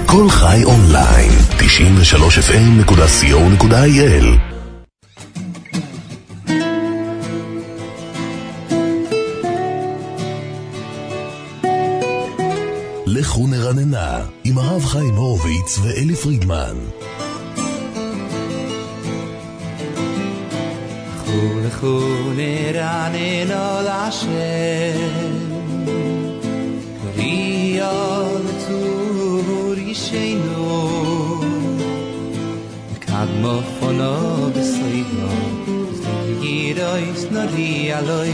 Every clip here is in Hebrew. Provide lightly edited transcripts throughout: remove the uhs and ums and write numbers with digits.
כל חי אונליין, 93fm.co.il. לכו נרננה עם הרב חיים הורוביץ ואלי פרידמן. לכו נרננה להשם, קריאה לצור ישנו, קדמו פונו בסיידו, זכירויס נורי אלוי.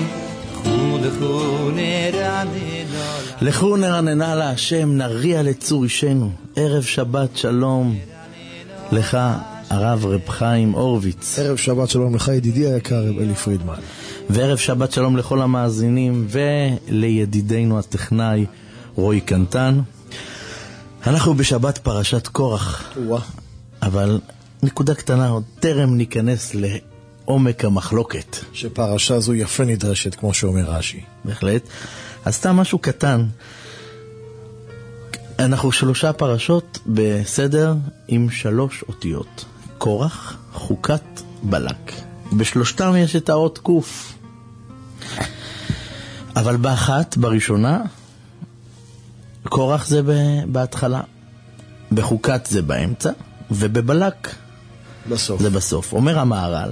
לכו נרננה להשם, נריע לצור ישנו. ערב שבת שלום לך הרב רב חיים הורוביץ. ערב שבת שלום לך ידידי היקר רב אלי פרידמן. וערב שבת שלום לכל המאזינים ולידידינו הטכנאי רוי קנטן. אנחנו בשבת פרשת קורח, אבל נקודה קטנה, עוד טרם ניכנס לעומק המחלוקת, שפרשה זו יפה נדרשת כמו שאומר רש"י. בהחלט. אז סתם משהו קטן, אנחנו 3 פרשות בסדר עם 3 אותיות: קורח, חוקת, בלק. בשלושתם יש את האות קוף, אבל באחת, בראשונה, קורח זה בהתחלה, בחוקת זה באמצע, ובבלק בסוף. זה בסוף. אומר המהר"ל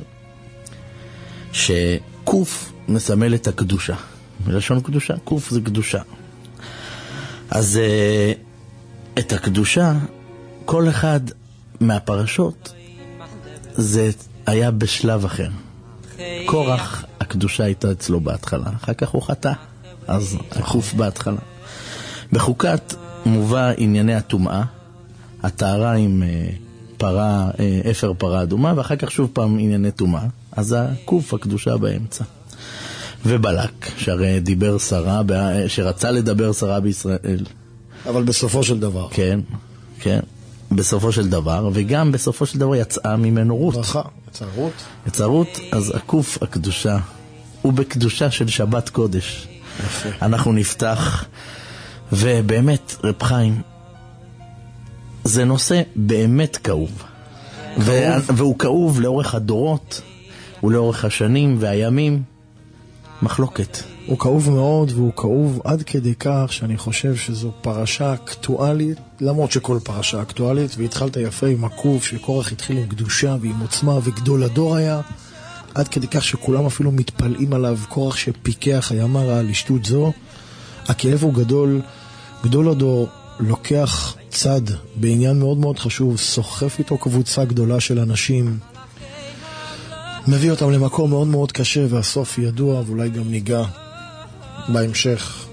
שקוף מסמל את הקדושה, מלשון קדושה, קוף זה קדושה. אז את הקדושה, כל אחד מהפרשות זה היה בשלב אחר. קורח, הקדושה הייתה אצלו בהתחלה, אחר כך הוא חטא, אז הקוף בהתחלה. בחוקת מובא ענייני הטומאה, הטהרה עם פרה, אפר פרה אדומה, ואחר כך שוב פעם ענייני טומאה, אז הקוף, הקדושה באמצע. ובלק, שהרי דיבר שרה, שרצה לדבר שרה בישראל. אבל בסופו של דבר. כן, כן, בסופו של דבר, וגם בסופו של דבר יצאה ממנו רות. ברכה, יצאה רות. יצאה רות, אז הקוף, הקדושה, הוא בקדושה של שבת קודש. יפה. אנחנו נפתח, ובאמת, רב חיים, זה נושא באמת כאוב. והוא כאוב לאורך הדורות, ולאורך השנים והימים, מחלוקת. הוא כאוב מאוד, והוא כאוב עד כדי כך שאני חושב שזו פרשה אקטואלית, למרות שכל פרשה אקטואלית, והתחלת יפה עם הקוף, שקורח התחיל עם קדושה ועם עוצמה, וגדול הדור היה, עד כדי כך שכולם אפילו מתפלאים עליו. קורח שפיקח הימר על אשתות זו, הכאב הוא גדול. גדול הדור לוקח צד בעניין מאוד מאוד חשוב, סוחף איתו קבוצה גדולה של אנשים, מביא אותם למקום מאוד מאוד קשה, והסוף ידוע, ואולי גם ניגע בהמשך.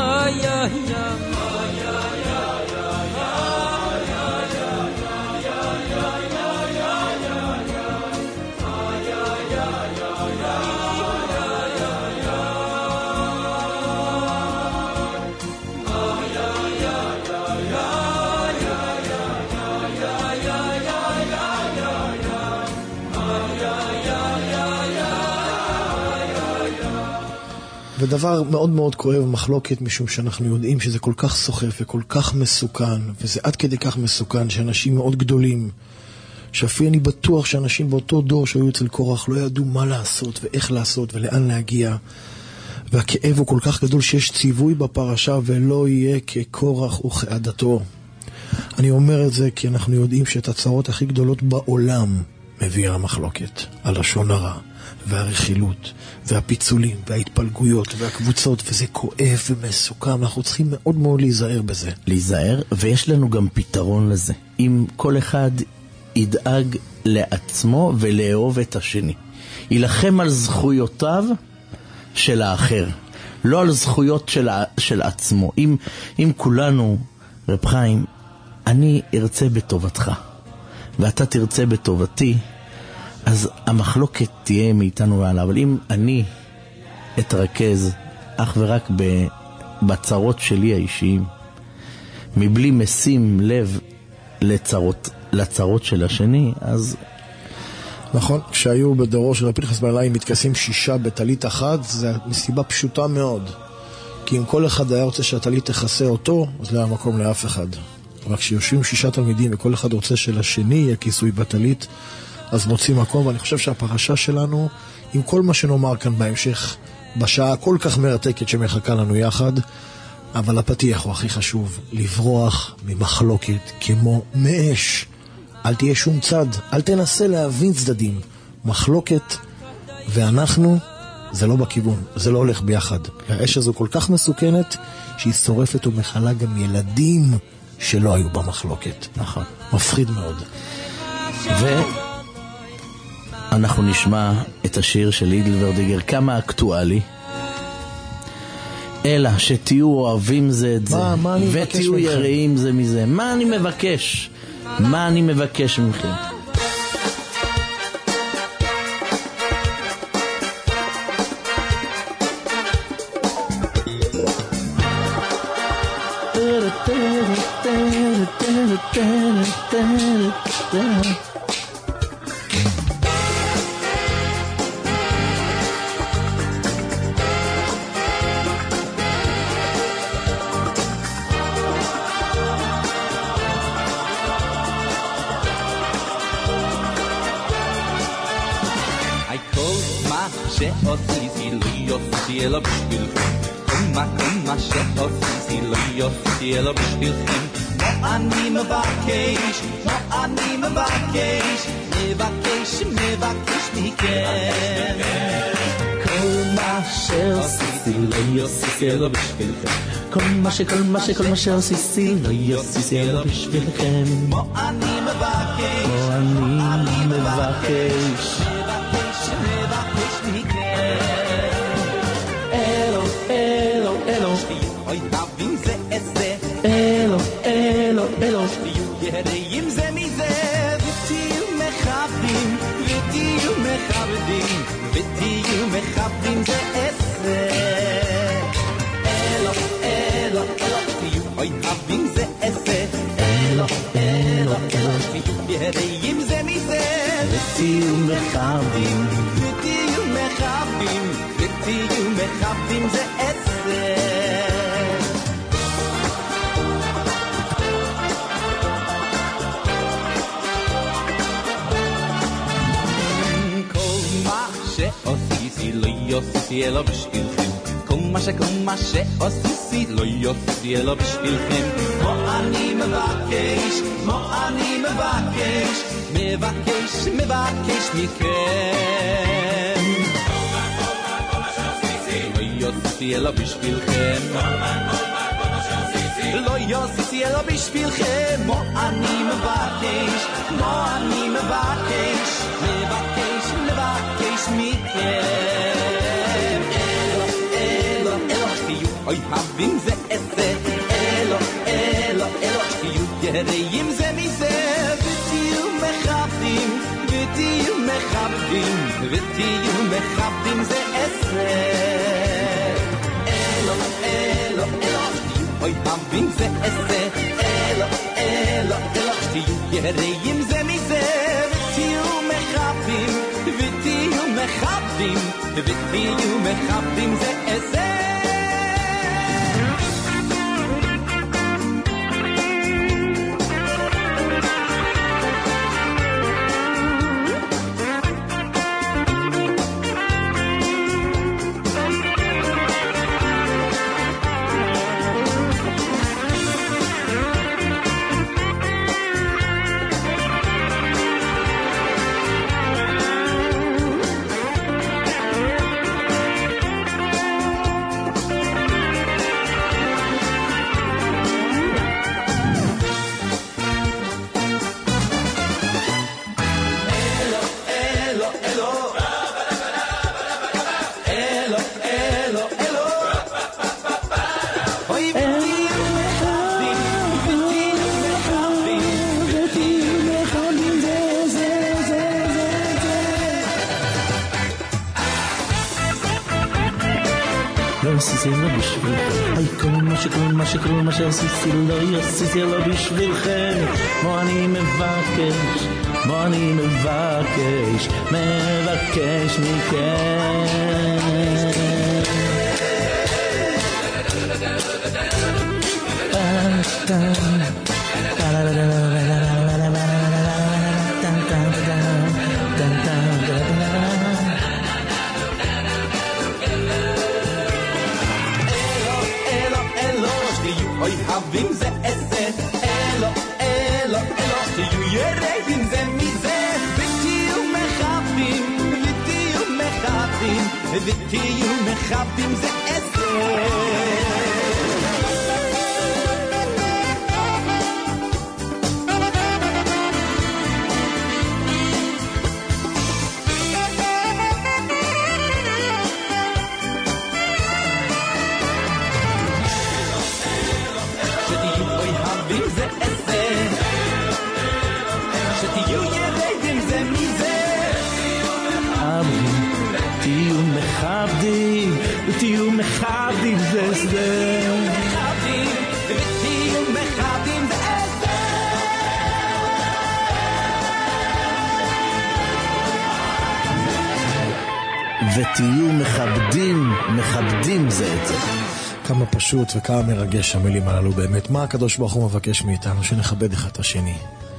ודבר מאוד מאוד כואב, מחלוקת, משום שאנחנו יודעים שזה כל כך סוחף וכל כך מסוכן, וזה עד כדי כך מסוכן שאנשים מאוד גדולים, שאפילו אני בטוח שאנשים באותו דור שהיו אצל קורח לא ידעו מה לעשות ואיך לעשות ולאן להגיע, והכאב הוא כל כך גדול שיש ציווי בפרשה ולא יהיה כקורח וכעדתו. אני אומר את זה כי אנחנו יודעים שאת הצרות הכי גדולות בעולם מביאה המחלוקת, הלשון הרע והרכילות והפיצולים וההתפלגויות והקבוצות, וזה כואב ומסוכן. אנחנו צריכים מאוד מאוד להיזהר בזה. להיזהר, ויש לנו גם פתרון לזה. אם כל אחד ידאג לעצמו ולאהוב את השני, ילחם על זכויותיו של האחר, לא על זכויות של עצמו. אם כולנו, רב חיים, אני ארצה בטובתך ואתה תרצה בטובתי, אז המחלוקת תהיה מאיתנו ועלה. אבל אם אני אתרכז אך ורק בצרות שלי האישיים, מבלי משים לב לצרות של השני, אז... נכון, כשהיו בדורו של רבי פנחס בן אלעאי מתכסים 6 בטלית אחת, זה מסיבה פשוטה מאוד. כי אם כל אחד היה רוצה שהטלית תכסה אותו, אז לא היה מקום לאף אחד. אבל כשיושבים 6 תלמידים וכל אחד רוצה שלשני יהיה כיסוי בטלית, אז מוצאים מקום. ואני חושב שהפרשה שלנו, עם כל מה שנאמר כאן בהמשך, בשעה כל כך מרתקת שמחכה לנו יחד, אבל הפתיח הוא הכי חשוב, לברוח ממחלוקת כמו מאש. אל תהיה שום צד, אל תנסה להבין צדדים. מחלוקת ואנחנו, זה לא בכיוון, זה לא הולך ביחד. האש הזו כל כך מסוכנת, שהיא שורפת ומחלה גם ילדים שלא היו במחלוקת. נכון. מפחיד מאוד. ואנחנו נשמע את השיר של לידל ורדיגר, כמה אקטואלי. אלא שתהיו אוהבים זה את זה, ותהיו יראים זה מזה. מה אני מבקש? מה אני מבקש מכם? שעשיתי לא יופי אלא בשבילכם, כל מה שעשיתי לא יופי אלא בשבילכם. מה אני מבקש, מה אני מבקש, מבקש, מבקש מכם. כל מה שעשיתי לא יופי אלא בשבילכם, כל מה שעשיתי לא יופי אלא בשבילכם. מה אני מבקש, מה אני מבקש, אלו, אלו, אלו, אוי תבין זה איזה, אלו, אלו, אלו, יראים זה מזה, ותהיו מכבדים, ותהיו מכבדים, ותהיו מכבדים זה איזה, אלו, אלו, אלו, אוי תבין זה איזה, אלו, אלו, אלו, יראים זה מזה, ותהיו מכבדים, ותהיו מכבדים, ותהיו מכבדים זה עשר. כל מה שעשיתי לא יופי אלא בשבילכם, כל מה שעשיתי לא יופי אלא בשבילכם. מה אני מבקש, מה אני מבקש, מבקש, מבקש מכם. לא יוסי אלא בשבילכם, לא יוסי אלא בשבילכם. מה אני מבקש, מה אני מבקש, מבקש, מבקש מכם. אלו, אלו, אלו, תהיו אוהבים זה איזה, אלו, אלו, אלו, תהיו יראים זה מזה, ותהיו מכבדים, ותהיו מכבדים, ותהיו מכבדים זה עשר. אלו, אלו, אלו, תהיו אוהבים זה עשר. אלו, אלו, אלו, תהיו יראים זה מזה, ותהיו מכבדים, ותהיו מכבדים, ותהיו מכבדים זה עשר. כל מה שעשיתי לא יעשיתי לא בשבילכם. מה אני מבקש, מה אני מבקש, מבקש מכם. Oy havim ze esse elo elo elo you yereim ze mize vitiu mechavim ze esse תהיו מכבדים זה זה ותהיו מכבדים זה ותהיו מכבדים זה את זה. כמה פשוט וכמה מרגש המילים הללו באמת. מה הקדוש ברוך הוא מבקש מאיתנו? שנכבד אחד את השני.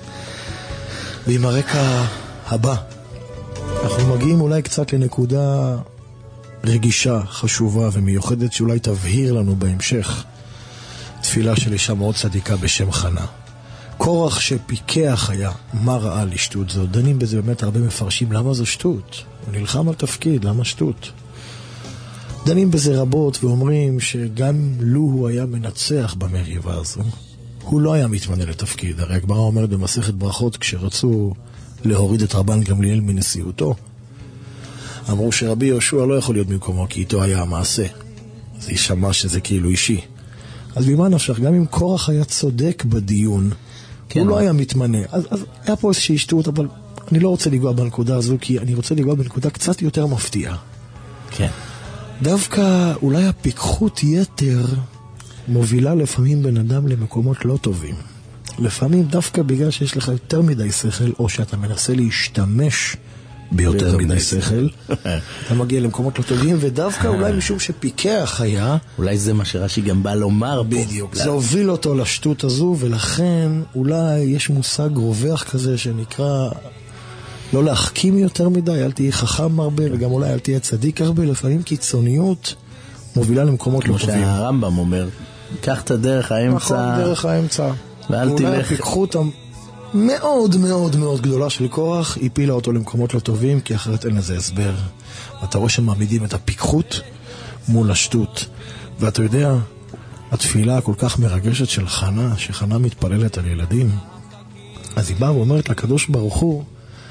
ועם הרקע הבא אנחנו מגיעים אולי קצת לנקודה רגישה, חשובה ומיוחדת שאולי תבהיר לנו בהמשך תפילה של אישה מאוד צדיקה בשם חנה. קורח שפיקח היה, מה ראה לשטות זו? דנים בזה באמת הרבה מפרשים, למה זו שטות? הוא נלחם על תפקיד, למה שטות? דנים בזה רבות ואומרים שגם לו הוא היה מנצח במריבה הזו, הוא לא היה מתמנה לתפקיד. הרי הגמרא אומרת במסכת ברכות, כשרצו להוריד את רבן גמליאל מנשיאותו, אמרו שרבי יהושע לא יכול להיות במקומו, כי איתו היה המעשה. זה יישמע שזה כאילו אישי. אז במה נפשך? גם אם קורח היה צודק בדיון, כן, הוא לא היה מתמנה. אז היה פה איזושהי שטות, אבל אני לא רוצה לגוע בנקודה הזו, כי אני רוצה לגוע בנקודה קצת יותר מפתיעה. כן. דווקא אולי הפיקחות יתר מובילה לפעמים בן אדם למקומות לא טובים. לפעמים דווקא בגלל שיש לך יותר מדי שכל, או שאתה מנסה להשתמש ביותר מדי שכל, אתה מגיע למקומות לא טובים, ודווקא אולי משום שפיקח היה, אולי זה מה שרש"י גם בא לומר פה. בדיוק, זה הוביל אותו לשטות הזו, ולכן אולי יש מושג רווח כזה שנקרא לא להחכים יותר מדי, אל תהיה חכם הרבה, וגם אולי אל תהיה צדיק הרבה. לפעמים קיצוניות מובילה למקומות לא טובים. כמו שהרמב"ם אומר, קח את הדרך האמצע. נכון, דרך האמצע. ואל תלך. אולי הפיקחות מאוד מאוד מאוד גדולה של קורח הפילה אותו למקומות לא טובים, כי אחרת אין לזה הסבר. אתה רואה שמעמידים את הפיקחות מול השטות. ואתה יודע, התפילה הכל כך מרגשת של חנה, שחנה מתפללת על ילדים, אז היא באה ואומרת לקדוש ברוך הוא,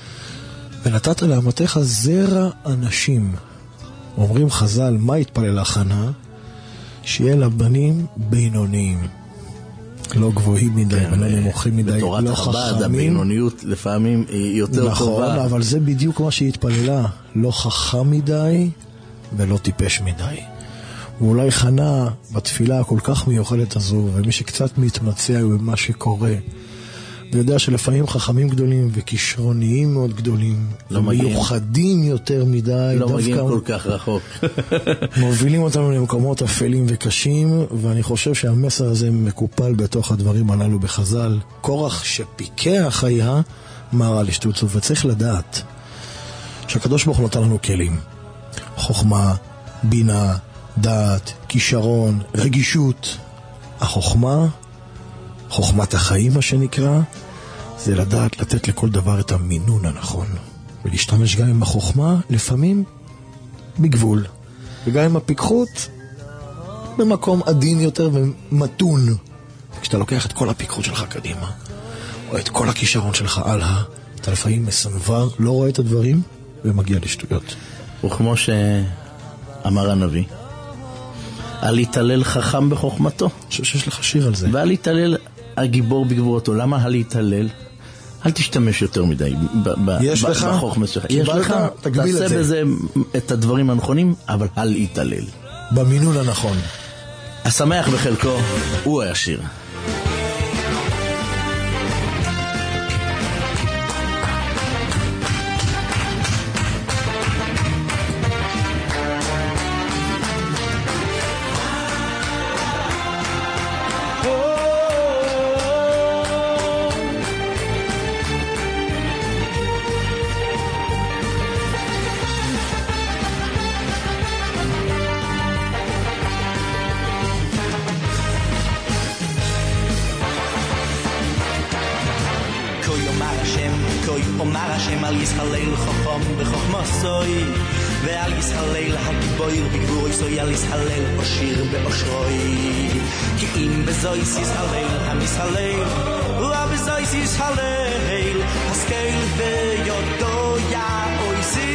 ונתת לאמתך זרע אנשים. אומרים חז"ל, מה התפללה חנה? שיהיה לה בנים בינוניים, לא גבוהים מדי, ולא נמוכים מדי, בתורת לא חב"ד, חכמים. הבינוניות לפעמים היא יותר טובה. נכון, אבל זה בדיוק מה שהיא התפללה, לא חכם מדי ולא טיפש מדי. ואולי חנה בתפילה הכל כך מיוחדת הזו, ומי שקצת מתמצא במה שקורה, ויודע שלפעמים חכמים גדולים וכישרוניים מאוד גדולים, לא מיוחדים יותר מדי, לא מגיעים כל כך רחוק. מובילים אותנו למקומות אפלים וקשים, ואני חושב שהמסר הזה מקופל בתוך הדברים הללו בחז"ל. קורח שפיקח היה, מה ראה לשטות זו? וצריך לדעת שהקדוש ברוך הוא נתן לנו כלים, חוכמה, בינה, דעת, כישרון, רגישות. החוכמה, חוכמת החיים מה שנקרא, זה לדעת לתת לכל דבר את המינון הנכון, ולהשתמש גם עם החוכמה לפעמים בגבול, וגם עם הפיקחות במקום עדין יותר ומתון. כשאתה לוקח את כל הפיקחות שלך קדימה, או את כל הכישרון שלך הלאה, אתה לפעמים מסנבר, לא רואה את הדברים ומגיע לשטויות. וכמו שאמר הנביא, אל יתהלל חכם בחוכמתו. אני חושב שיש לך שיר על זה. ואל יתהלל הגיבור בגבורתו. למה אל יתהלל? אל תשתמש יותר מדי בחוכמה שלך. יש לך, תעשה בזה את הדברים הנכונים, אבל אל יתהלל. במינון הנכון. השמח בחלקו הוא הישיר. Koi Omar Hashem al Yishalel Chochom B'Chochmosoi Ve'al Yishalel HaGiboir B'Gvuroi Soy al Yishalel Oshir Be'Oshroi Ki im bezois Yishalel HaMishalel Ua bezois Yishalel Haskeil Ve'yodo Ya'oisi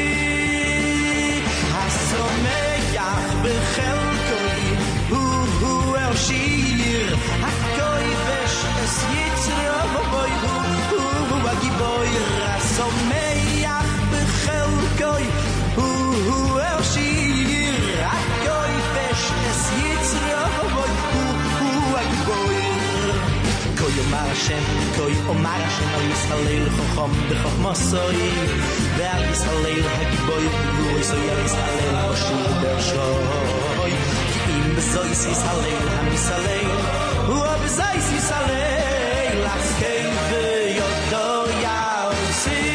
Hasomeach B'Chelkoi Hu El Shir Hakoi Vesh Es Yitzro Boi Hu Agiboir Hasomeach B'Chelkoi Hu El Shir Hakoi Vesh Es Yitzro Boi Hu Agiboir Koi Omar Hashem al Yishalel Chochom B'Chochmosoi Ve'al Yishalel HaGiboir B'Gvuroi Soy al Yishalel Oshir Be'Oshroi Ki im bezois Yishalel HaMishalel Ua bezois Yishalel Haskei Ve'yodo Ya'osi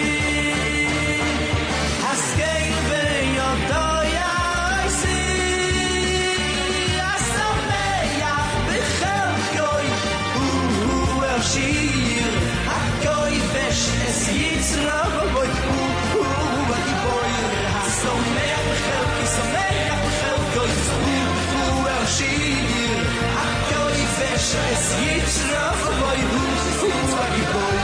Haskei Ve'yodo Ya'osi Hasomeach B'Chelkoi Hu El Shir Hakoi Vesh Es Yitzro Boi Hu Agiboir Hasomeach B'Chelkoi Someach B'Chelkoi Hu El Shir Hakoi Vesh Es Yitzro Boi Hu Agiboir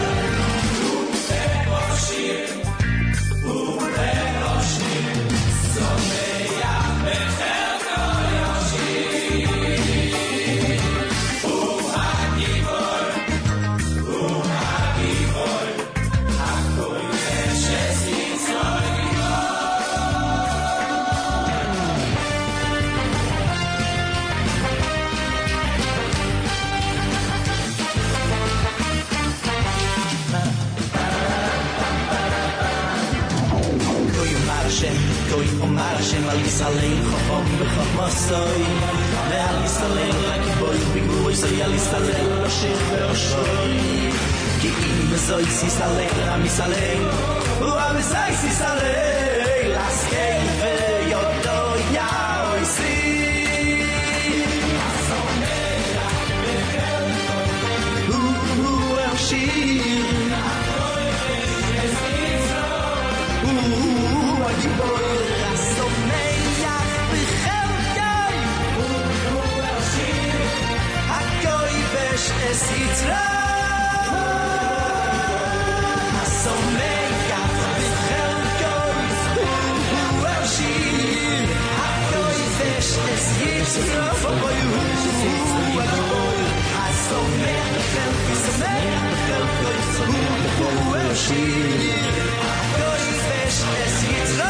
Koi Omar Hashem al Yishalel Chochom B'Chochmosoi Ve'al Yishalel HaGiboir B'Gvuroi Soy al Yishalel Oshir Be'Oshroi Ki im bezois Yishalel HaMishalel Ua bezois Yishalel Haskei Ve'yodo Ya'osi Hasomeach B'Chelkoi Hu El Shir Agiboir Hasomeach B'Chelkoi Hu El Shir Hakoi Vesh Es Yitzro Hasomeach B'Chelkoi Hu El Shir Hakoi Vesh Es Yitzro Boi Hu Agiboir Hasomeach B'Chelkoi Someach B'Chelkoi Hu El Shir Hakoi Vesh Es Yitzro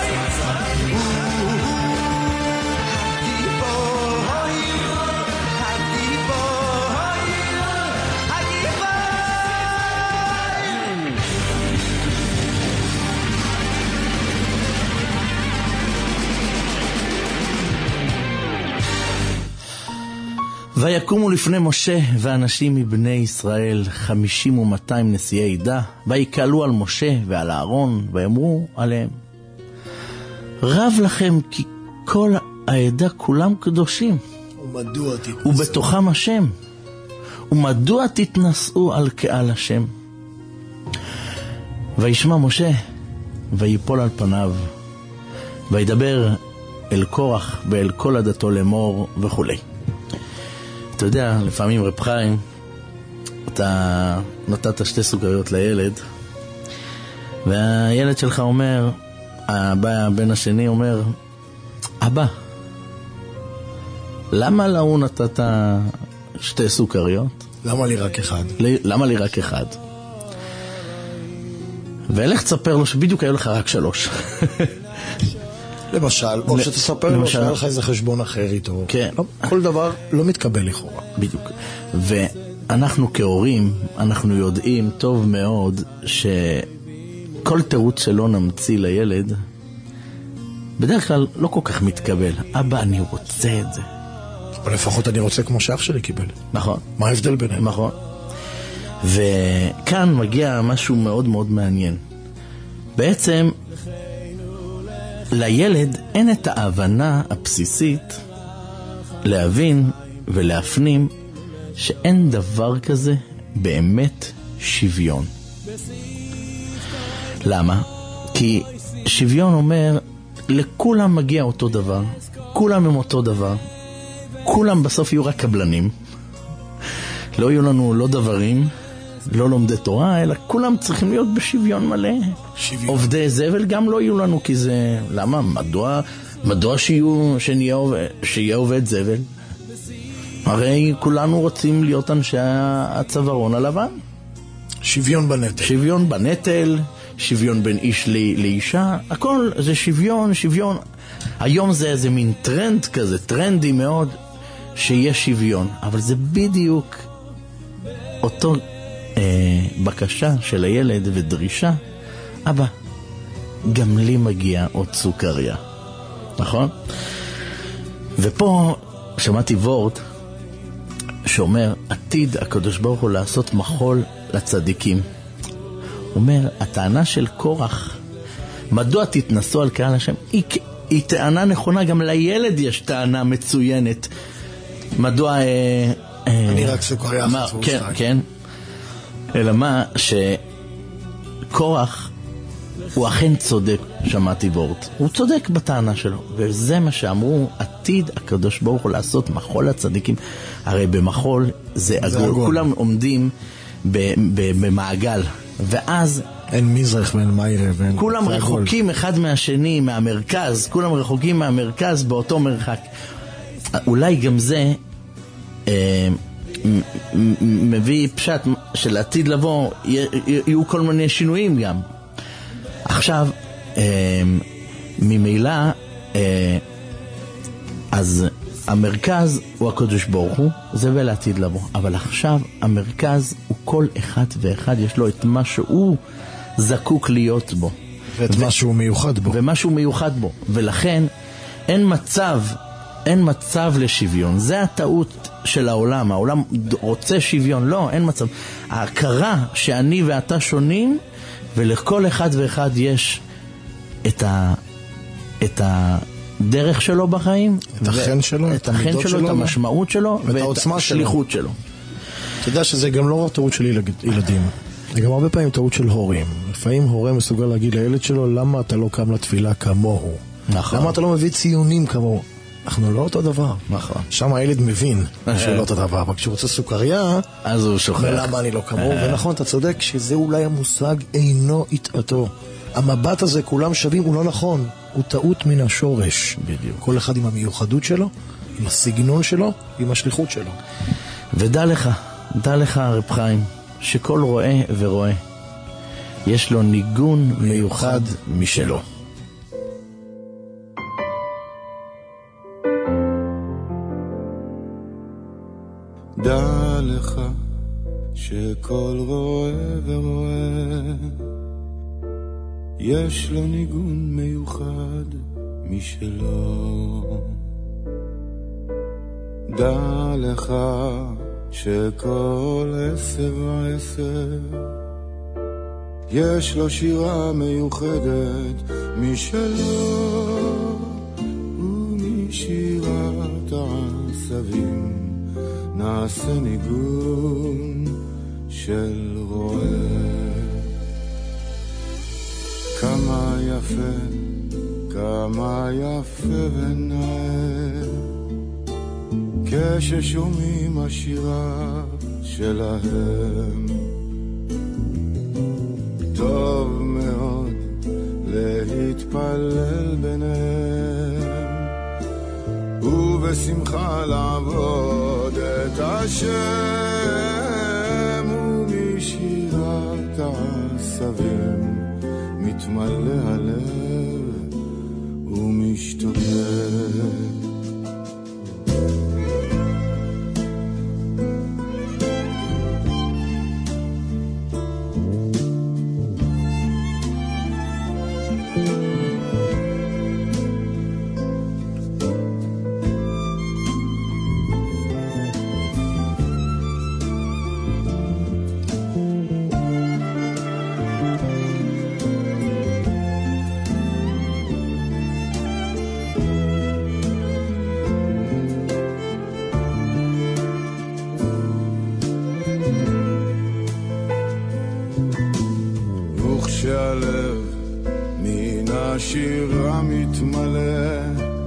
ויקומו לפני משה ואנשים מבני ישראל 50 ו200 נשיאי עדה, ויקהלו על משה ועל אהרון, ויאמרו עליהם, רב לכם כי כל העדה כולם קדושים, ומדוע תתנשאו? ובתוכם השם, ומדוע תתנשאו על קהל השם? וישמע משה, ויפול על פניו, וידבר אל קורח ואל כל עדתו לאמור וכו'. אתה יודע, לפעמים רב חיים, אתה נתת 2 סוכריות לילד, והילד שלך אומר, הבן השני אומר, אבא, למה להוא נתת 2 סוכריות? למה לי רק אחד? למה לי רק אחד? ואלך תספר לו שבדיוק היו לך רק 3. למשל, או שתספר לו שהיה לך איזה חשבון אחר איתו. כן. כל דבר לא מתקבל לכאורה. בדיוק. ואנחנו כהורים, אנחנו יודעים טוב מאוד שכל תירוץ שלא נמציא לילד, בדרך כלל לא כל כך מתקבל. אבא, אני רוצה את זה. אבל לפחות אני רוצה כמו שאח שלי קיבל. נכון. מה ההבדל ביניהם? נכון. וכאן מגיע משהו מאוד מאוד מעניין. בעצם לילד אין את ההבנה הבסיסית להבין ולהפנים שאין דבר כזה באמת שוויון. למה? כי שוויון אומר, לכולם מגיע אותו דבר, כולם הם אותו דבר, כולם בסוף יהיו רק קבלנים, לא יהיו לנו לא דברים, לא לומדי תורה, אלא כולם צריכים להיות בשוויון מלא. שוויון. עובדי זבל גם לא יהיו לנו, כי זה... למה? מדוע שיהיה עובד זבל? הרי כולנו רוצים להיות אנשי הצווארון הלבן. שוויון בנטל. שוויון בנטל, שוויון בין איש לאישה, הכל זה שוויון, שוויון. היום זה איזה מין טרנד כזה, טרנדי מאוד, שיש שוויון. אבל זה בדיוק אותו בקשה של הילד ודרישה, אבא, גם לי מגיע עוד סוכריה. נכון? ופה שמעתי וורט שאומר, עתיד הקדוש ברוך הוא לעשות מחול לצדיקים. הוא אומר, הטענה של קורח, מדוע תתנסו על קהל השם, היא טענה נכונה, גם לילד יש טענה מצוינת. מדוע... אני רק סוכריה אחת. כן, כן. אלא מה, שקורח הוא אכן צודק, שמעתי וורט. הוא צודק בטענה שלו, וזה מה שאמרו, עתיד הקדוש ברוך הוא לעשות מחול לצדיקים. הרי במחול זה עגול, כולם עומדים במעגל, ואז אין מזרח ואין מיירה ואין... כולם רחוקים אחד מהשני, מהמרכז, כולם רחוקים מהמרכז באותו מרחק. אולי גם זה מביא פשט של עתיד לבוא, יהיו כל מיני שינויים גם. עכשיו, ממילא, אז המרכז הוא הקדוש ברוך הוא, זה ולעתיד לבוא. אבל עכשיו המרכז הוא כל אחד ואחד, יש לו את מה שהוא זקוק להיות בו. ואת מה שהוא מיוחד בו. ומה שהוא מיוחד בו. ולכן אין מצב לשוויון. זה הטעות של העולם. העולם רוצה שוויון. לא, אין מצב. ההכרה שאני ואתה שונים, ולכל אחד ואחד יש את הדרך שלו בחיים, את החן שלו, את החן שלו, את המשמעות שלו, ואת השליחות שלו. אתה יודע שזה גם לא רק טעות של ילדים, זה גם הרבה פעמים טעות של הורים. לפעמים הורה מסוגל להגיד לילד שלו, למה אתה לא קם לתפילה כמוהו? נכון. למה אתה לא מביא ציונים כמוהו? אנחנו לא אותו דבר. נכון. שם הילד מבין שהוא לא אותו דבר, אבל כשהוא רוצה סוכריה, אז הוא שוכח. ולמה אני לא כמוהו? ונכון, אתה צודק שזה אולי המושג אינו התעתו. המבט הזה, כולם שווים, הוא לא נכון. הוא טעות מן השורש. בדיוק. כל אחד עם המיוחדות שלו, עם הסגנון שלו, עם השליחות שלו. ודע לך רב חיים, שכל רואה ורואה, יש לו ניגון מיוחד משלו. דע לך שכל רואה ורואה יש לו ניגון מיוחד משלו. דע לך שכל עשר ועשר יש לו שירה מיוחדת משלו, ומשירת העשבים נעשה ניגון של רועה. כמה יפה ונאה כששומעים השירה שלהם. טוב מאוד להתפלל ביניהם ובשמחה לעבוד את השם, ומשירת העשבים מתמלא הלב ומשתוקק. כשהלב מן השירה מתמלא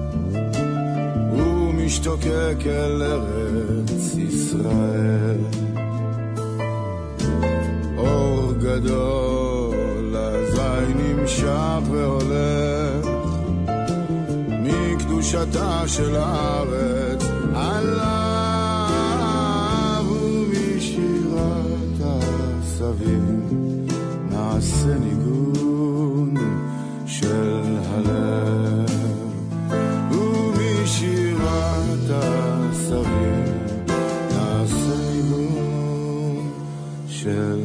ומשתוקק אל ארץ ישראל. אור גדול אזי נמשך והולך מקדושתה של הארץ עליו ומשירת הסבים נעשה ניגון של הלב ומשירת הסבים נעשה ניגון של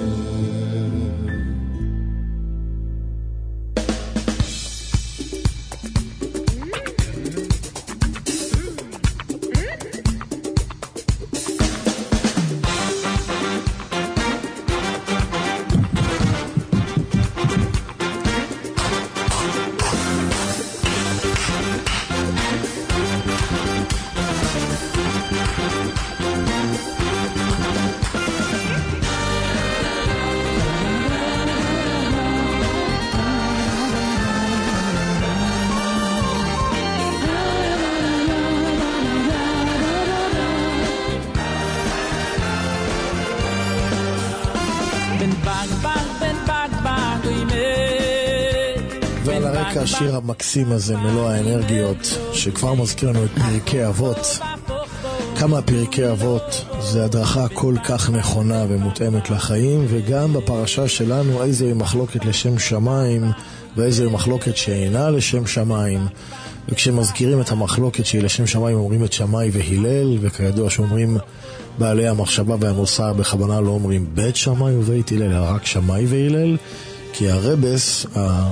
השיר המקסים הזה מלוא האנרגיות שכבר מזכיר לנו את פרקי אבות. כמה פרקי אבות זה הדרכה כל כך נכונה ומותאמת לחיים, וגם בפרשה שלנו איזוהי מחלוקת לשם שמיים ואיזוהי מחלוקת שאינה לשם שמיים. וכשמזכירים את המחלוקת שהיא לשם שמיים אומרים את שמאי והילל, וכידוע שאומרים בעלי המחשבה והמוסר בכוונה לא אומרים בית שמאי ובית הילל אלא רק שמאי והילל, כי הרבס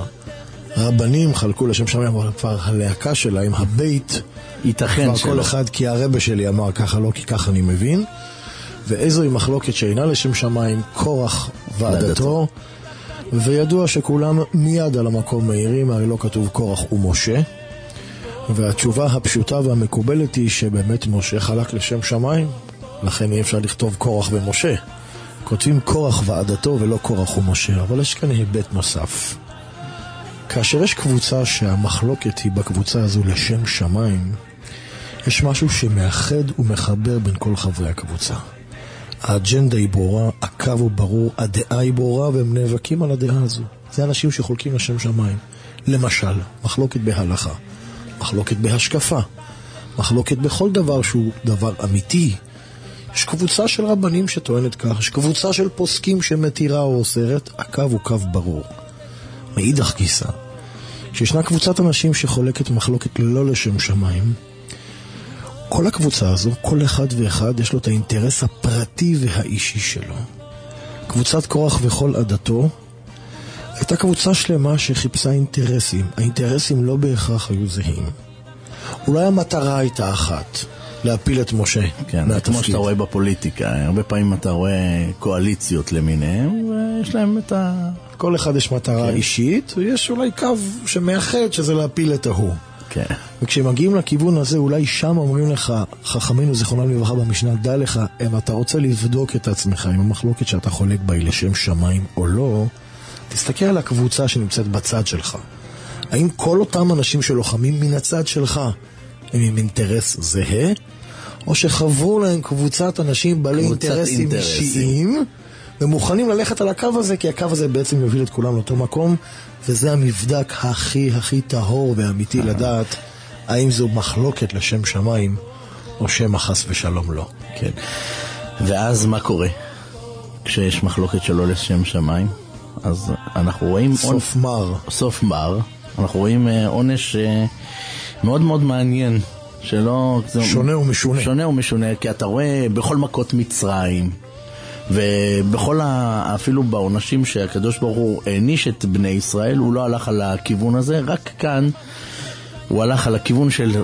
הרבנים חלקו לשם שמיים, אבל כבר הלהקה שלהם, הבית, ייתכן כבר כל אחד, כי הרבא שלי אמר ככה לא, כי ככה אני מבין. ואיזוהי מחלוקת שאינה לשם שמיים, קורח ועדתו, וידוע שכולם מיד על המקום מהירים, הרי לא כתוב קורח ומשה, והתשובה הפשוטה והמקובלת היא שבאמת משה חלק לשם שמיים, לכן אי אפשר לכתוב קורח ומשה. כותבים קורח ועדתו ולא קורח ומשה, אבל יש כאן היבט נוסף. כאשר יש קבוצה שהמחלוקת היא בקבוצה הזו לשם שמיים, יש משהו שמאחד ומחבר בין כל חברי הקבוצה. האג'נדה היא ברורה, הקו הוא ברור, הדעה היא ברורה, והם נאבקים על הדעה הזו. זה אנשים שחולקים לשם שמיים. למשל, מחלוקת בהלכה, מחלוקת בהשקפה, מחלוקת בכל דבר שהוא דבר אמיתי. יש קבוצה של רבנים שטוענת כך, יש קבוצה של פוסקים שמתירה או אוסרת, הקו הוא קו ברור. מאידך גיסא, שישנה קבוצת אנשים שחולקת מחלוקת לא לשם שמיים, כל הקבוצה הזו, כל אחד ואחד יש לו את האינטרס הפרטי והאישי שלו. קבוצת קורח וכל עדתו הייתה קבוצה שלמה שחיפשה אינטרסים. האינטרסים לא בהכרח היו זהים. אולי המטרה הייתה אחת, להפיל את משה כן, כמו שאתה רואה בפוליטיקה, הרבה פעמים אתה רואה קואליציות למיניהם, ויש להם את כל אחד יש מטרה אישית, ויש אולי קו שמאחד שזה להפיל את ההוא. כן. וכשמגיעים לכיוון הזה, אולי שם אומרים לך, חכמינו זיכרונם לברכה במשנה, דע לך, אם אתה רוצה לבדוק את עצמך, אם המחלוקת שאתה חולק בה היא לשם שמיים או לא, תסתכל על הקבוצה שנמצאת בצד שלך. האם כל אותם אנשים שלוחמים מן הצד שלך, הם עם אינטרס זהה, או שחברו להם קבוצת אנשים בעלי אינטרסים אישיים, ומוכנים ללכת על הקו הזה, כי הקו הזה בעצם יוביל את כולם לאותו מקום, וזה המבדק הכי טהור ואמיתי לדעת, האם זו מחלוקת לשם שמיים, או שמא חס ושלום לא. כן. ואז מה קורה? כשיש מחלוקת שלא לשם שמיים, אז אנחנו רואים סוף מר. אנחנו רואים עונש מאוד מאוד מעניין, שלא שונה ומשונה. שונה ומשונה, כי אתה רואה בכל מכות מצרים, ובכל אפילו בעונשים שהקדוש ברוך הוא העניש את בני ישראל, הוא לא הלך על הכיוון הזה, רק כאן הוא הלך על הכיוון של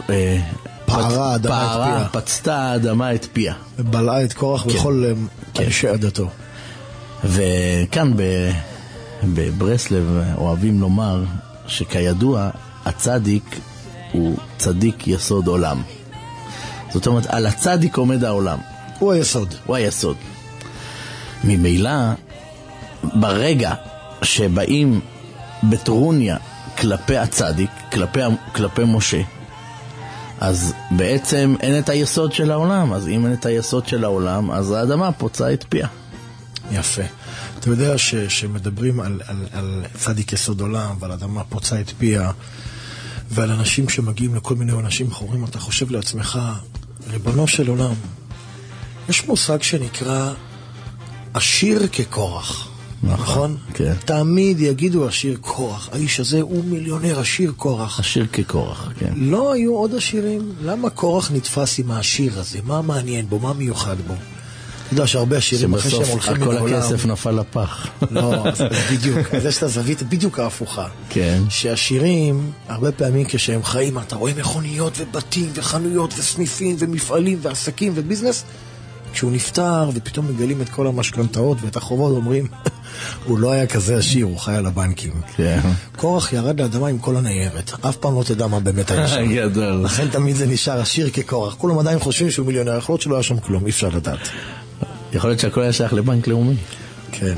פערה, פצתה האדמה את פיה. בלעה את קורח וכל אנשי עדתו. וכאן בברסלב אוהבים לומר שכידוע הצדיק הוא צדיק יסוד עולם. זאת אומרת, על הצדיק עומד העולם. הוא היסוד. הוא היסוד. ממילא, ברגע שבאים בטרוניה כלפי הצדיק, כלפי משה, אז בעצם אין את היסוד של העולם. אז אם אין את היסוד של העולם, אז האדמה פוצעה את פיה. יפה. אתה יודע שמדברים על צדיק יסוד עולם ועל אדמה פוצעה את פיה ועל אנשים שמגיעים לכל מיני אנשים אחרים, אתה חושב לעצמך, ריבונו של עולם, יש מושג שנקרא עשיר כקורח, נכון? כן. תמיד יגידו עשיר קורח, האיש הזה הוא מיליונר, עשיר קורח. עשיר כקורח, כן. לא היו עוד עשירים? למה קורח נתפס עם העשיר הזה? מה מעניין בו? מה מיוחד בו? אתה יודע שהרבה עשירים אחרי שהם הולכים מן העולם, כל הכסף נפל לפח. לא, אז בדיוק, אז יש את הזווית בדיוק ההפוכה. כן. שעשירים, הרבה פעמים כשהם חיים, אתה רואה מכוניות ובתים וחנויות וסניפים ומפעלים ועסקים וביזנס, כשהוא נפטר ופתאום מגלים את כל המשכנתאות ואת החובות, אומרים, הוא לא היה כזה עשיר, הוא חי על הבנקים. כן. קורח ירד לאדמה עם כל הניירת, אף פעם לא תדע מה באמת היה שם. גדול. לכן תמיד זה נשאר עשיר כקורח. כולם עדיין חושבים שהוא מיליונר, יכול להיות שלא היה שם כלום, אי אפשר לדעת. יכול להיות שהכל היה שייך לבנק לאומי. כן.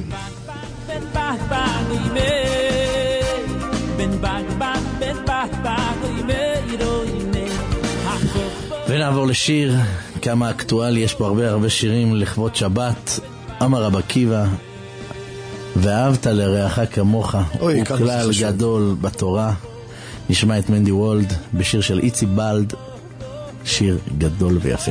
ונעבור לשיר, כמה אקטואלי, יש פה הרבה שירים לכבוד שבת. אמר רב עקיבא, ואהבת לרעך כמוך, הוא כלל גדול בתורה. נשמע את מנדי וולד בשיר של איצי בלד, שיר גדול ויפה.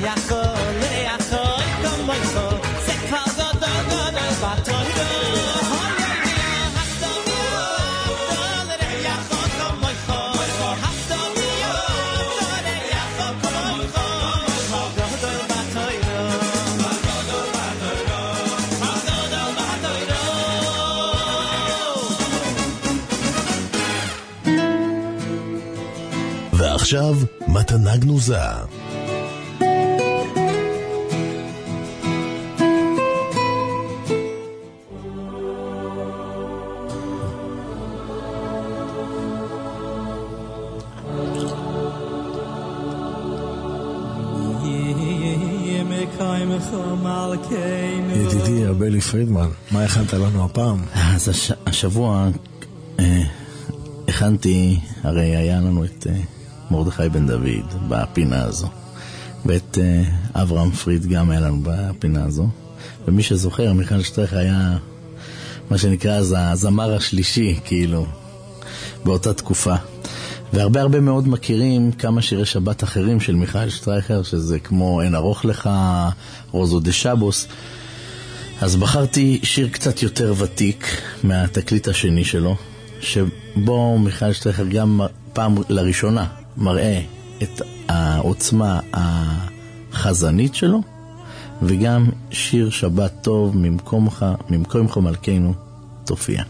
ועכשיו מתנה גנוזה. ידידי רבלי פרידמן, מה הכנת לנו הפעם? אז השבוע הכנתי, הרי היה לנו את מרדכי בן דוד בפינה הזו, ואת אברהם פריד גם היה לנו בפינה הזו, ומי שזוכר, מיכל שטרייכר היה מה שנקרא אז הזמר השלישי, כאילו, באותה תקופה. והרבה מאוד מכירים כמה שירי שבת אחרים של מיכל שטרייכר, שזה כמו אין ארוך לך, רוזו דה שבוס. אז בחרתי שיר קצת יותר ותיק מהתקליט השני שלו, שבו מיכל שטרייכר גם פעם לראשונה מראה את העוצמה החזנית שלו, וגם שיר שבת טוב, ממקומך מלכנו תופיע.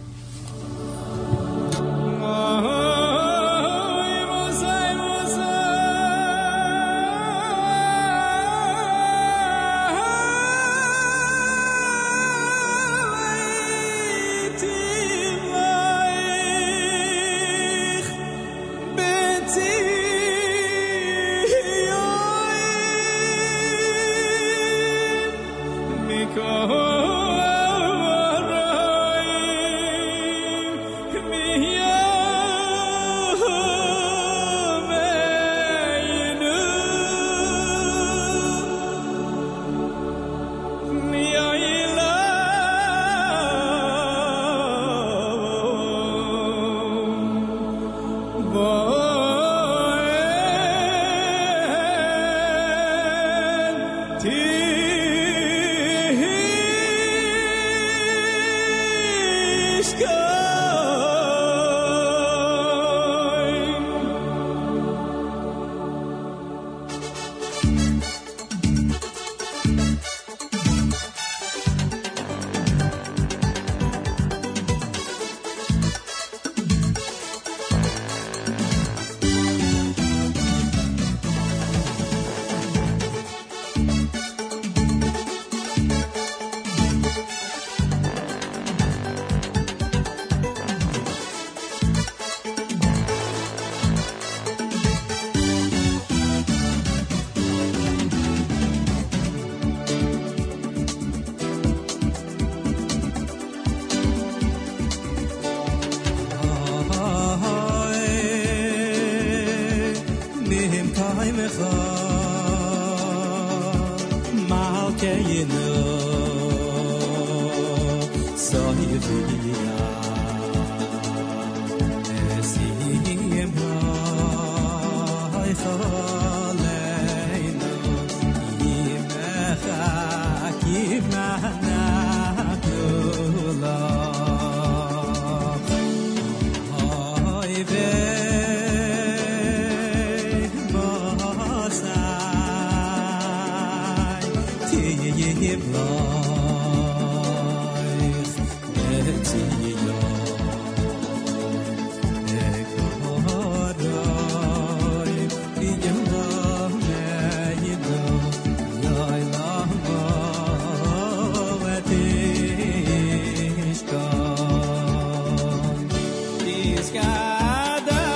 Escada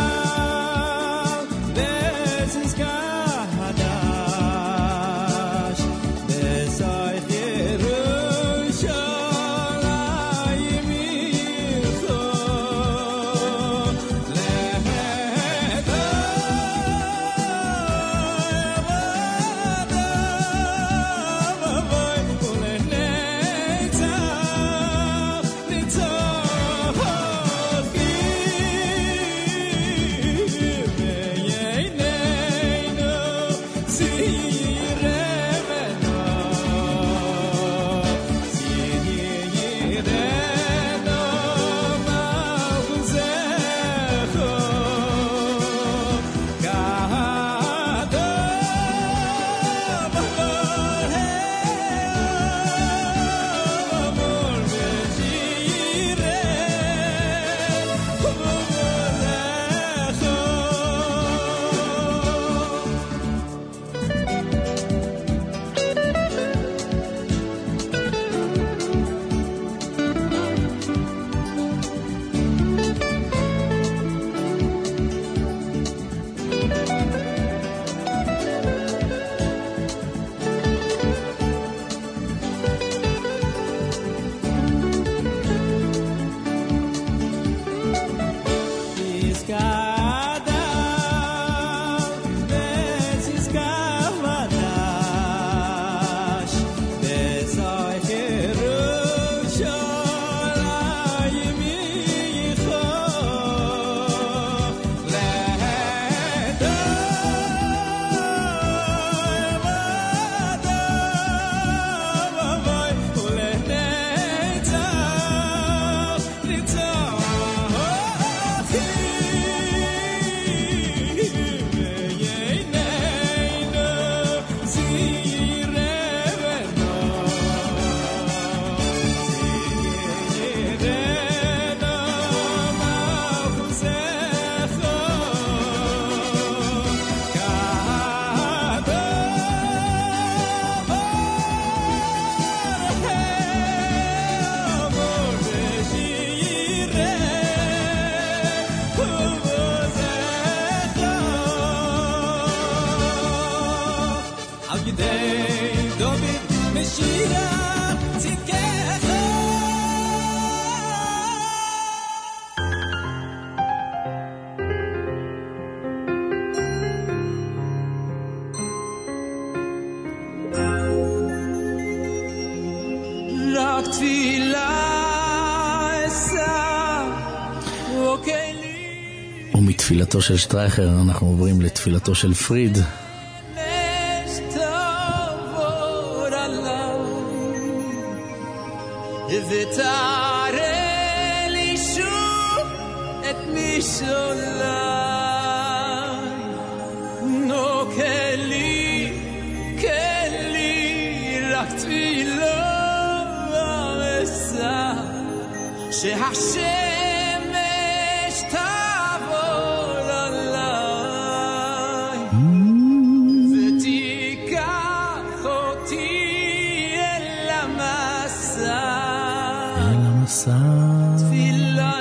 ומתפילתו של שטרייכר אנחנו עוברים לתפילתו של פריד. שהשמש תעבור עליי ותיקח אותי אל המסע תפילה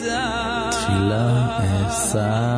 אשא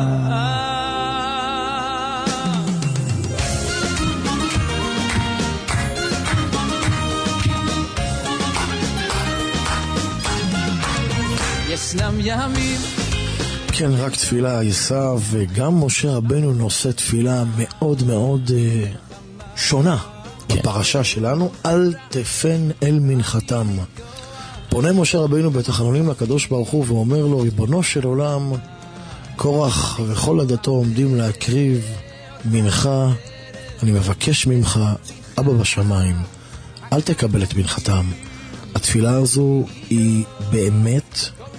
ישנם ימים כן, רק תפילה יסע, וגם משה רבנו נושא תפילה מאוד מאוד שונה בפרשה שלנו, אל תפן אל מנחתם. פונה משה רבנו בתחנונים לקדוש ברוך הוא ואומר לו, ריבונו של עולם, קורח וכל עדתו עומדים להקריב מנחה, אני מבקש ממך, אבא בשמיים, אל תקבל את מנחתם. התפילה הזו היא באמת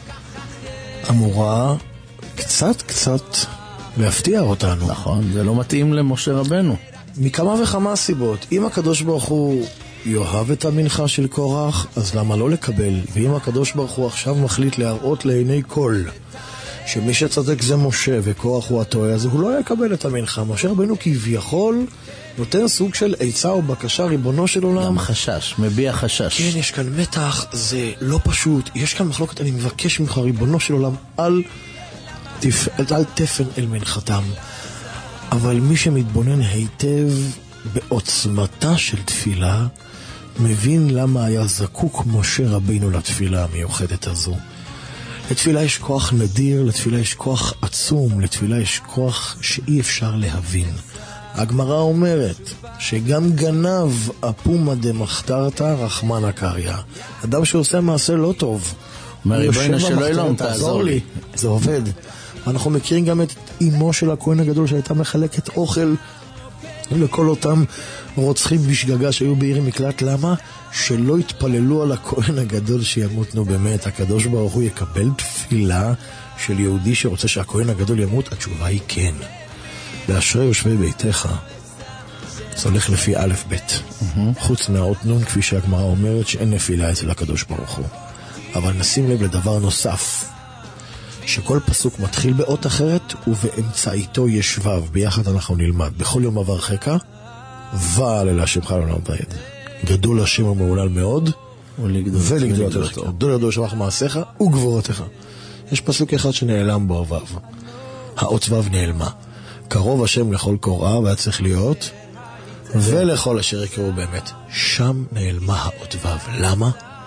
אמורה קצת להפתיע אותנו. נכון, זה לא מתאים למשה רבנו. מכמה וכמה סיבות. אם הקדוש ברוך הוא יאהב את המנחה של קורח, אז למה לא לקבל? ואם הקדוש ברוך הוא עכשיו מחליט להראות לעיני כל שמי שצדק זה משה וקורח הוא הטועה, אז הוא לא יקבל את המנחה. משה רבנו כביכול נותן סוג של עצה או בקשה, ריבונו של עולם. גם חשש, מביע חשש. כן, יש כאן מתח, זה לא פשוט. יש כאן מחלוקת, אני מבקש ממך, ריבונו של עולם, אל תפן אל מנחתם. אבל מי שמתבונן היטב בעוצמתה של תפילה, מבין למה היה זקוק משה רבינו לתפילה המיוחדת הזו. לתפילה יש כוח נדיר, לתפילה יש כוח עצום, לתפילה יש כוח שאי אפשר להבין. הגמרא אומרת שגם גנב אפומה דמחתרתא רחמנא קריא. אדם שעושה מעשה לא טוב, ריבונו של עולם, תעזור לי. זה עובד. אנחנו מכירים גם את אמו של הכהן הגדול שהייתה מחלקת אוכל לכל אותם רוצחים בשגגה שהיו בעיר מקלט. למה? שלא יתפללו על הכהן הגדול שימות. נו באמת, הקדוש ברוך הוא יקבל תפילה של יהודי שרוצה שהכהן הגדול ימות? התשובה היא כן. באשרי יושבי ביתך. זה הולך לפי א' ב'. חוץ מהאות נון, כפי שהגמרא אומרת, שאין נפילה אצל הקדוש ברוך הוא. אבל נשים לב לדבר נוסף, שכל פסוק מתחיל באות אחרת ובאמצעיתו יש ו'. ביחד אנחנו נלמד בכל יום אברכך ועל אל השמך לעולם ועד. גדול השם ומהולל מאוד ולגדולתך. גדול ידוע שבח מעשיך וגבורתך. יש פסוק אחד שנעלם בו ו'. האות ו' נעלמה. קרוב השם לכל קוראה, והיה צריך להיות ולכל אשר יקראו באמת. שם נעלמה האות ו'. למה?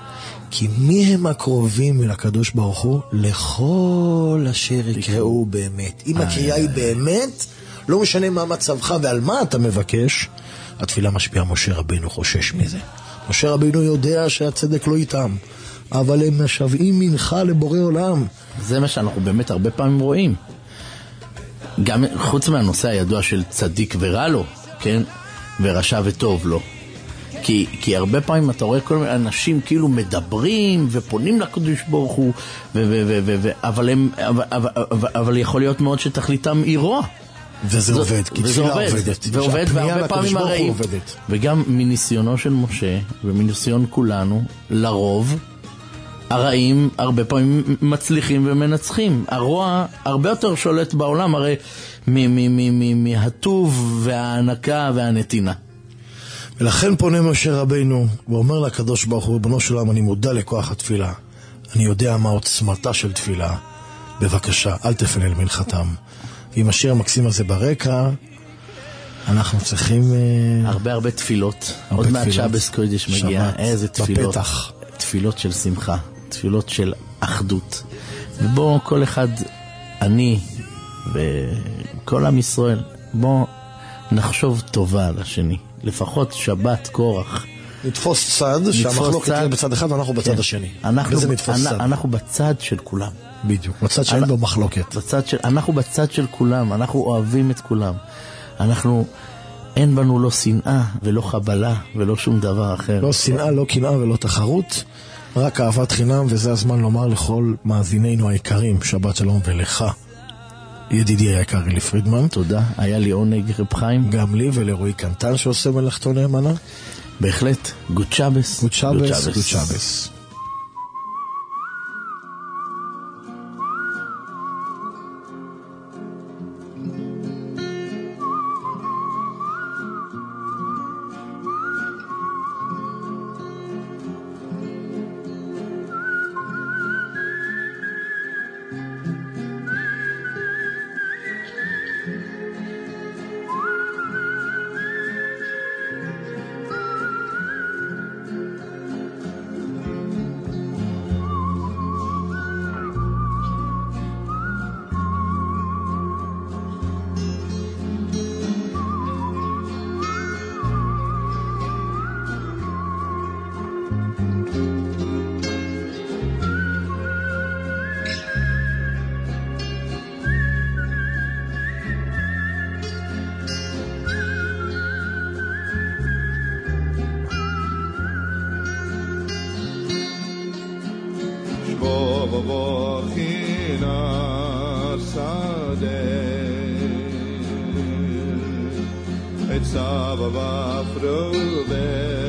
כי מי הם הקרובים אל הקדוש ברוך הוא? לכל אשר יקראו באמת. אם הקריאה היא באמת, לא משנה מה מצבך ועל מה אתה מבקש, התפילה משפיעה. משה רבינו חושש מזה. משה רבינו יודע שהצדק לא איתם, אבל הם משוועים מנחה לבורא עולם. זה מה שאנחנו באמת הרבה פעמים רואים. גם חוץ מהנושא הידוע של צדיק ורע לו, כן? ורשע וטוב לו. כי הרבה פעמים אתה רואה כל מיני אנשים כאילו מדברים ופונים לקדוש ברוך הוא, אבל יכול להיות מאוד שתכליתם היא רוע. וזה עובד, כי תפילה עובדת. ועובד, והרבה פעמים הרעים. וגם מניסיונו של משה, ומניסיון כולנו, לרוב, הרעים הרבה פעמים מצליחים ומנצחים. הרוע הרבה יותר שולט בעולם, הרי מהטוב והענקה והנתינה. ולכן פונה משה רבינו, ואומר לקדוש ברוך הוא, ריבונו של עולם, אני מודע לכוח התפילה. אני יודע מה עוצמתה של תפילה. בבקשה, אל תפנה למנחתם. ועם השיר המקסים הזה ברקע, אנחנו צריכים... הרבה תפילות. עוד מעט שבס קודש מגיע. איזה תפילות. בפתח. תפילות של שמחה. תפילות של אחדות. ובוא כל אחד, אני וכל עם ישראל, בוא נחשוב טובה על השני. לפחות שבת קורח. נתפוס צד, שהמחלוקת תהיה בצד אחד ואנחנו בצד השני. אנחנו בצד של כולם. בדיוק, בצד שאין בו מחלוקת. אנחנו בצד של כולם, אנחנו אוהבים את כולם. אין בנו לא שנאה ולא חבלה ולא שום דבר אחר. לא שנאה, לא קנאה ולא תחרות, רק אהבת חינם, וזה הזמן לומר לכל מאזינינו היקרים, שבת שלום, ולך, ידידי היקר אלי פרידמן. תודה, היה לי עונג רב חיים. גם לי ולרועי קנטן שעושה מלאכתו נאמנה. בהחלט, גוד שבס. גוד שבס, גוד שבס. It's